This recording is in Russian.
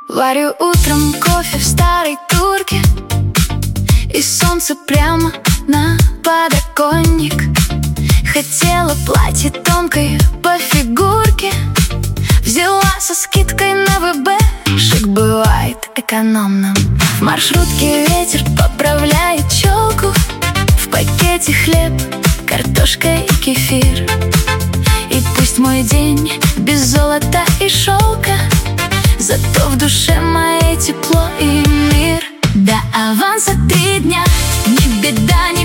Варю утром кофе в старой турке, и солнце прямо на подоконник. Хотела платье тонкое по фигурке, взяла со скидкой на ВБ. Шик бывает экономным. В маршрутке ветер поправляет челку, в пакете хлеб, картошка и кефир. И пусть мой день без золота и шелка, зато в душе моей тепло и мир. До аванса 3 дня, не беда, не